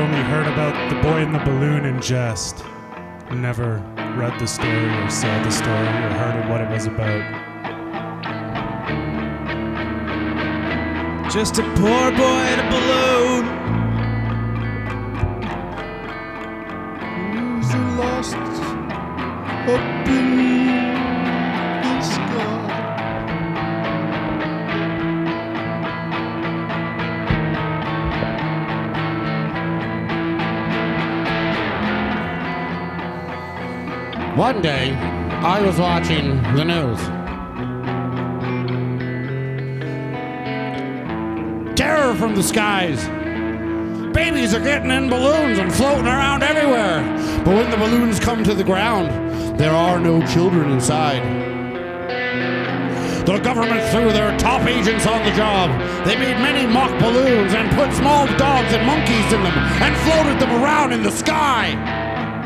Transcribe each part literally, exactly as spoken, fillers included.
only heard about the boy in the balloon in jest. Never read the story or saw the story or heard of what it was about. Just a poor boy in a balloon who's lost up in the sky. One day, I was watching the news. Terror from the skies. Babies are getting in balloons and floating around everywhere. But when the balloons come to the ground, there are no children inside. The government threw their top agents on the job. They made many mock balloons and put small dogs and monkeys in them and floated them around in the sky.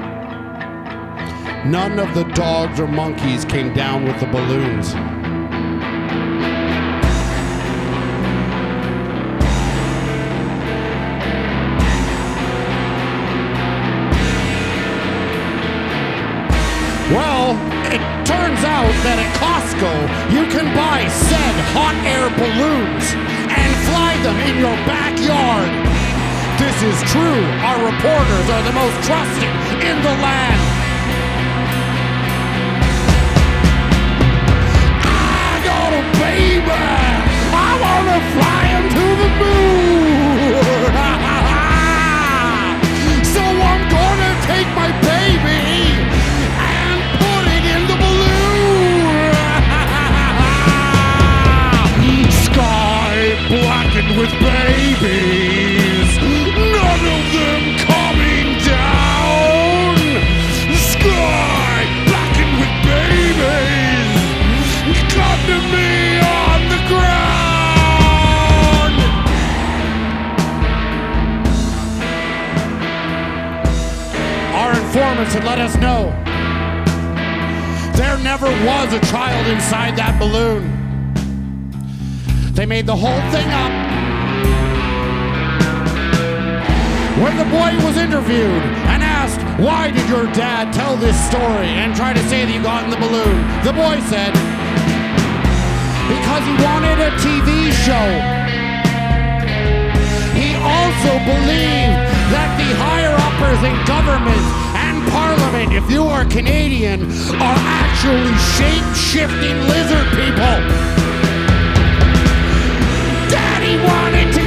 None of the dogs or monkeys came down with the balloons. Well, it turns out that at Costco, you can buy said hot air balloons and fly them in your backyard. This is true. Our reporters are the most trusted in the land. Baby, I wanna fly into the moon. So I'm gonna take my baby and put it in the balloon. Sky blackened with babies, none of them coming down. Sky blackened with babies, come to me. Informants had let us know there never was a child inside that balloon. They made the whole thing up. When the boy was interviewed and asked, why did your dad tell this story and try to say that you got in the balloon, the boy said, because he wanted a T V show. He also believed that the higher-uppers in government and Parliament, if you are Canadian, are actually shape-shifting lizard people. Daddy wanted to